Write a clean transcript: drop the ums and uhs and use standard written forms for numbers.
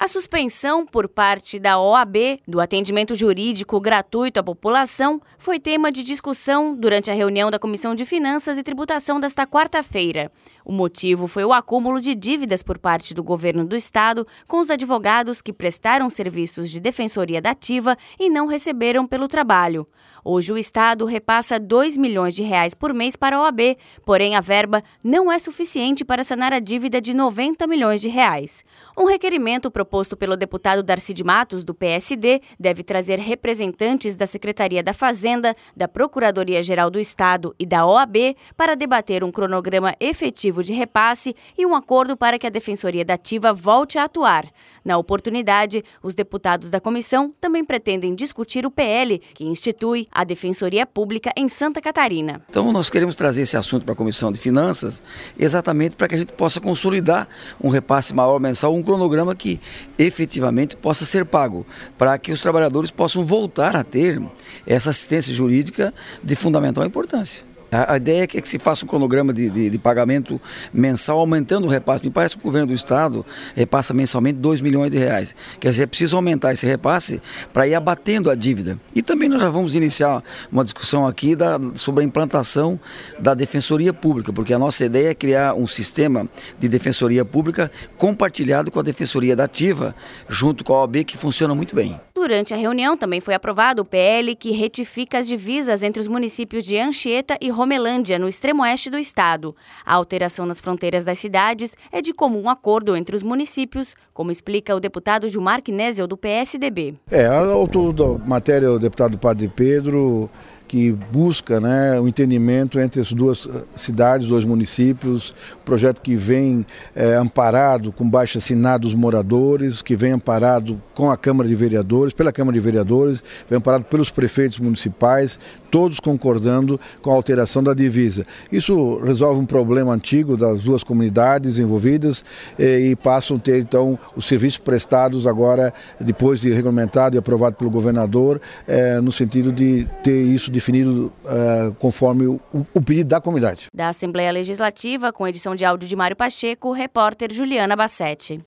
A suspensão por parte da OAB do atendimento jurídico gratuito à população foi tema de discussão durante a reunião da Comissão de Finanças e Tributação desta quarta-feira. O motivo foi o acúmulo de dívidas por parte do governo do estado com os advogados que prestaram serviços de defensoria dativa e não receberam pelo trabalho. Hoje o estado repassa R$2 milhões por mês para a OAB, porém a verba não é suficiente para sanar a dívida de R$90 milhões. Um requerimento proposto pelo deputado Darcy de Matos, do PSD, deve trazer representantes da Secretaria da Fazenda, da Procuradoria-Geral do Estado e da OAB para debater um cronograma efetivo de repasse e um acordo para que a Defensoria Dativa volte a atuar. Na oportunidade, os deputados da comissão também pretendem discutir o PL, que institui a Defensoria Pública em Santa Catarina. Então nós queremos trazer esse assunto para a Comissão de Finanças exatamente para que a gente possa consolidar um repasse maior mensal, um cronograma que efetivamente possa ser pago, para que os trabalhadores possam voltar a ter essa assistência jurídica de fundamental importância. A ideia é que se faça um cronograma de pagamento mensal, aumentando o repasse. Me parece que o governo do estado repassa mensalmente R$2 milhões. Quer dizer, é preciso aumentar esse repasse para ir abatendo a dívida. E também nós já vamos iniciar uma discussão aqui sobre a implantação da Defensoria Pública, porque a nossa ideia é criar um sistema de Defensoria Pública compartilhado com a Defensoria Dativa, junto com a OAB, que funciona muito bem. Durante a reunião também foi aprovado o PL que retifica as divisas entre os municípios de Anchieta e Romelândia, no extremo oeste do estado. A alteração nas fronteiras das cidades é de comum acordo entre os municípios, como explica o deputado Gilmar Knezzel, do PSDB. O autor da matéria é o deputado Padre Pedro, que busca o entendimento entre as duas cidades, dois municípios, projeto que vem amparado com baixo-assinado dos moradores, que vem amparado com a Câmara de Vereadores, pela Câmara de Vereadores, vem amparado pelos prefeitos municipais, todos concordando com a alteração da divisa. Isso resolve um problema antigo das duas comunidades envolvidas e passam a ter, então, os serviços prestados agora, depois de regulamentado e aprovado pelo governador, no sentido de ter isso definido conforme o pedido da comunidade. Da Assembleia Legislativa, com edição de áudio de Mário Pacheco, repórter Juliana Bassetti.